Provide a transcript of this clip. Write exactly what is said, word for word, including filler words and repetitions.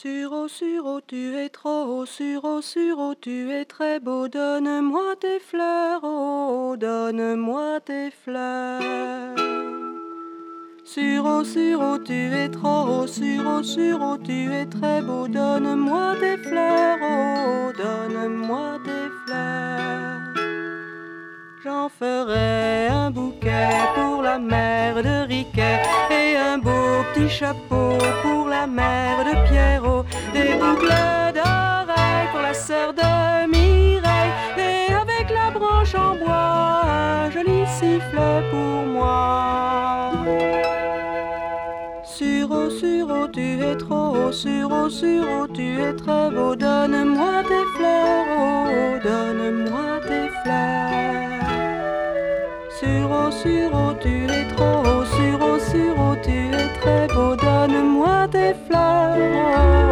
Suro, Suro, tu es trop haut, Suro, Suro, tu es très beau, donne-moi tes fleurs, oh, donne-moi tes fleurs. Suro, Suro, tu es trop haut, Suro, Suro, tu es très beau, donne-moi tes fleurs, oh, donne-moi tes fleurs. J'en ferai un bouquet pour la mère de Riquet et un beau petit chapeau pour la mère de Pierrot, des boucles d'oreilles pour la sœur de Mireille et avec la branche en bois un joli sifflet pour moi. Suro, Suro, tu es trop haut, Suro, Suro, tu es très beau, donne-moi tes fleurs, oh, donne-moi tes fleurs. Suro, Suro, tu es trop haut, Suro, Suro, tu es très beau, donne-moi tes fleurs.